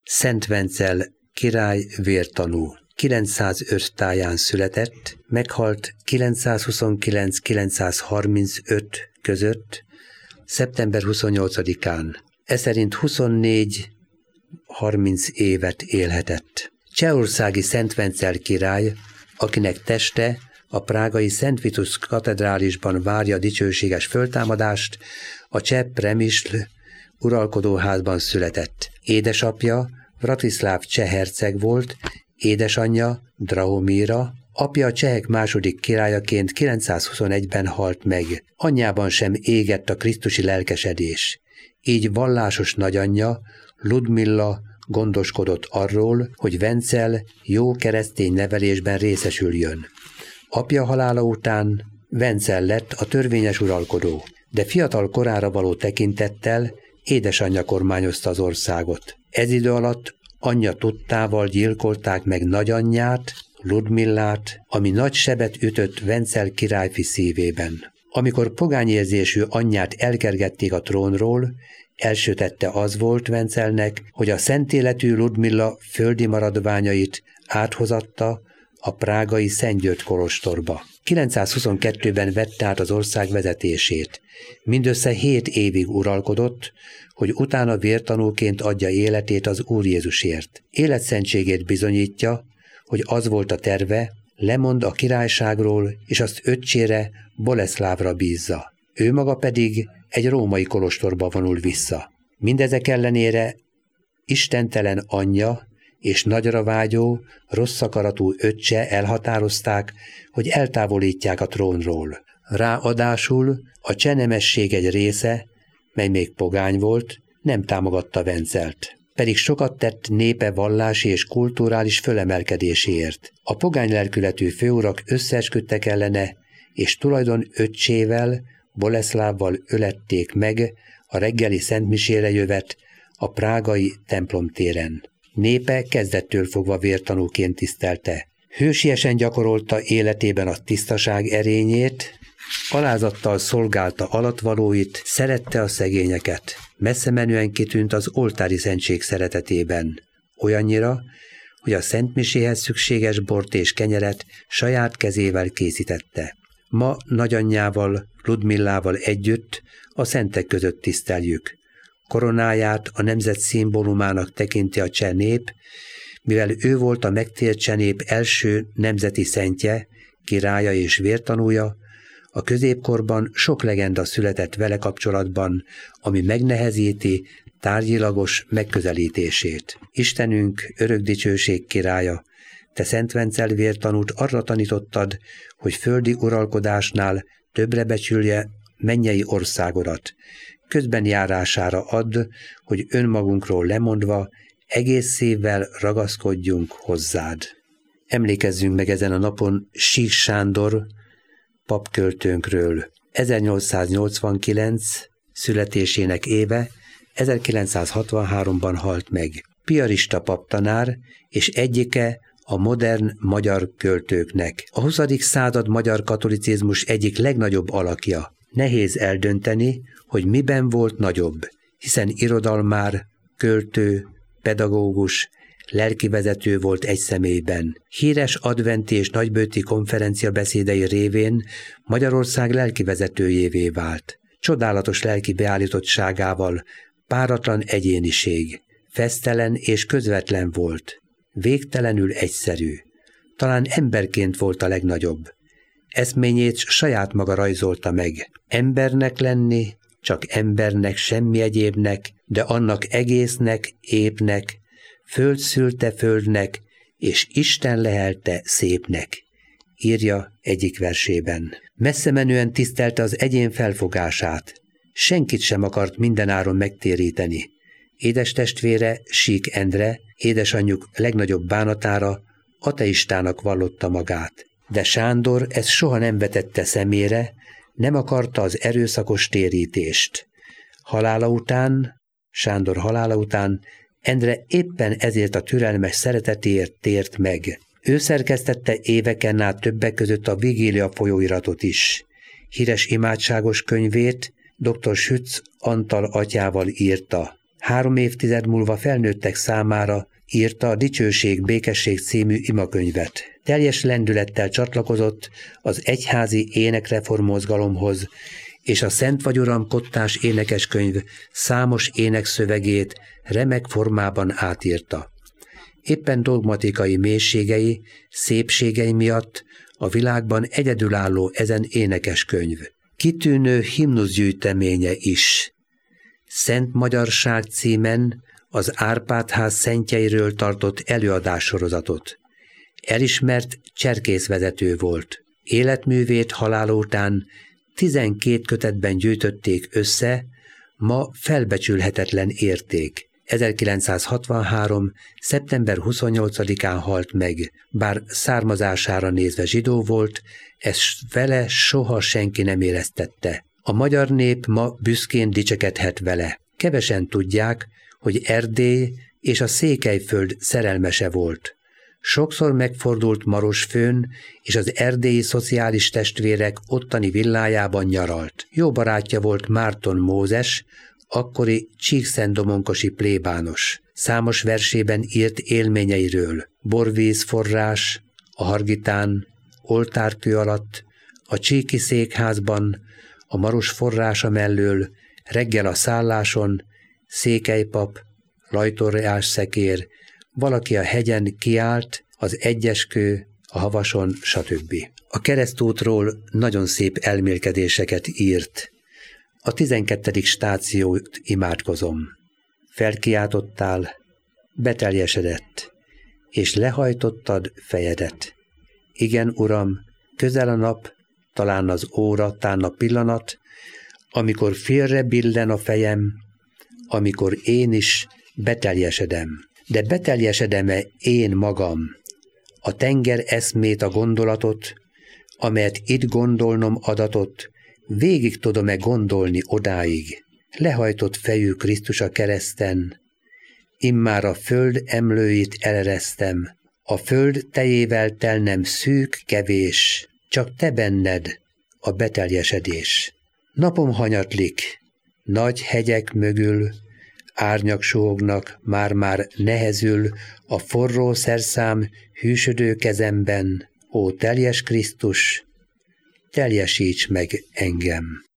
Szent Vencel király vértanú. 905 táján született, meghalt 929-935 között, szeptember 28-án. Eszerint 24-30 évet élhetett. Csehországi Szent Vencel király, akinek teste a prágai Szent Vitus katedrálisban várja dicsőséges föltámadást, a cseh Přemysl uralkodóházban született. Édesapja Vratislav cseh herceg volt, édesanyja Drahomira, apja a csehek második királyaként 921-ben halt meg. Anyjában sem égett a krisztusi lelkesedés. Így vallásos nagyanyja, Ludmilla gondoskodott arról, hogy Vencel jó keresztény nevelésben részesüljön. Apja halála után Vencel lett a törvényes uralkodó, de fiatal korára való tekintettel édesanyja kormányozta az országot. Ez idő alatt anyja tudtával gyilkolták meg nagyanyját, Ludmillát, ami nagy sebet ütött Vencel királyfi szívében. Amikor pogányérzésű anyját elkergették a trónról, első tette az volt Vencelnek, hogy a szentéletű Ludmilla földi maradványait áthozatta a prágai Szent György kolostorba. 922-ben vette át az ország vezetését. Mindössze 7 évig uralkodott, hogy utána vértanúként adja életét az Úr Jézusért. Életszentségét bizonyítja, hogy az volt a terve, lemond a királyságról, és azt öccsére, Boleszlávra bízza. Ő maga pedig egy római kolostorba vonul vissza. Mindezek ellenére istentelen anyja és nagyra vágyó, rossz akaratú öccse elhatározták, hogy eltávolítják a trónról. Ráadásul a cseh nemesség egy része, mely még pogány volt, nem támogatta Vencelt. Pedig sokat tett népe vallási és kulturális fölemelkedéséért. A pogány lelkületű főurak összeesküdtek ellene, és tulajdon öccsével, Boleszlávval ölették meg a reggeli szentmisére jövet a prágai templomtéren. Népe kezdettől fogva vértanúként tisztelte. Hősiesen gyakorolta életében a tisztaság erényét, alázattal szolgálta alattvalóit, szerette a szegényeket. Messze menően kitűnt az oltári szentség szeretetében. Olyannyira, hogy a szentmiséhez szükséges bort és kenyeret saját kezével készítette. Ma nagyanyjával, Ludmillával együtt a szentek között tiszteljük. Koronáját a nemzet szimbólumának tekinti a cseh nép, mivel ő volt a megtért cseh nép első nemzeti szentje, királya és vértanúja. A középkorban sok legenda született vele kapcsolatban, ami megnehezíti tárgyilagos megközelítését. Istenünk, örök dicsőség királya, te Szent Vencel vértanút arra tanítottad, hogy földi uralkodásnál többre becsülje mennyei országodat. Közben járására add, hogy önmagunkról lemondva egész szívvel ragaszkodjunk hozzád. Emlékezzünk meg ezen a napon Sík Sándor papköltőnkről. 1889 születésének éve, 1963-ban halt meg. Piarista paptanár és egyike a modern magyar költőknek. A 20. század magyar katolicizmus egyik legnagyobb alakja. Nehéz eldönteni, hogy miben volt nagyobb, hiszen irodalmár, költő, pedagógus, lelkivezető volt egy személyben. Híres adventi és nagybőti konferencia beszédei révén Magyarország lelkivezetőjévé vált. Csodálatos lelki beállítottságával, páratlan egyéniség, fesztelen és közvetlen volt, végtelenül egyszerű. Talán emberként volt a legnagyobb. Eszményét saját maga rajzolta meg. Embernek lenni, csak embernek, semmi egyébnek, de annak egésznek, épnek, föld szülte földnek, és Isten lehelte szépnek, írja egyik versében. Messze menően tisztelte az egyén felfogását. Senkit sem akart mindenáron megtéríteni. Édes testvére, Sík Endre, édesanyjuk legnagyobb bánatára ateistának vallotta magát. De Sándor ezt soha nem vetette szemére, nem akarta az erőszakos térítést. Sándor halála után Endre éppen ezért a türelmes szeretetéért tért meg. Ő szerkesztette éveken át többek között a Vigília folyóiratot is. Híres imádságos könyvét dr. Schütz Antal atyával írta. 3 évtized múlva felnőttek számára írta a Dicsőség, békesség című imakönyvet. Teljes lendülettel csatlakozott az egyházi énekreformmozgalomhoz, és a Szent vagy Uram kottás énekeskönyv számos énekszövegét remek formában átírta. Éppen dogmatikai mélységei, szépségei miatt a világban egyedülálló ezen énekeskönyv. Kitűnő himnuszgyűjteménye is. Szent Magyarság címen az Árpád-ház szentjeiről tartott előadássorozatot. Elismert cserkészvezető volt. Életművét halála után 12 kötetben gyűjtötték össze, ma felbecsülhetetlen érték. 1963. szeptember 28-án halt meg, bár származására nézve zsidó volt, ezt vele soha senki nem éreztette. A magyar nép ma büszkén dicsekedhet vele. Kevesen tudják, hogy Erdély és a Székelyföld szerelmese volt. Sokszor megfordult Marosfőn, és az erdélyi szociális testvérek ottani villájában nyaralt. Jó barátja volt Márton Mózes, akkori csíkszentdomonkosi plébános. Számos versében írt élményeiről: Borvíz forrás, a Hargitán, oltárkő alatt, a Csíki székházban, a Maros forrása mellől, reggel a szálláson, Székelypap, Lajtorjás szekér, valaki a hegyen kiállt, az Egyeskő, a Havason, stb. A keresztútról nagyon szép elmélkedéseket írt. A 12. stációt imádkozom. Felkiáltottál, beteljesedett, és lehajtottad fejedet. Igen, Uram, közel a nap, talán az óra, tán a pillanat, amikor félre billen a fejem, amikor én is beteljesedem. De beteljesedem-e én magam, a tenger eszmét, a gondolatot, amelyet itt gondolnom adatot, végig tudom-e gondolni odáig? Lehajtott fejű Krisztus a kereszten, immár a föld emlőit eleresztem, a föld tejével telnem szűk, kevés, csak te benned a beteljesedés. Napom hanyatlik, nagy hegyek mögül, árnyak suhognak, már-már nehezül a forró szerszám hűsödő kezemben. Ó, teljes Krisztus, teljesíts meg engem!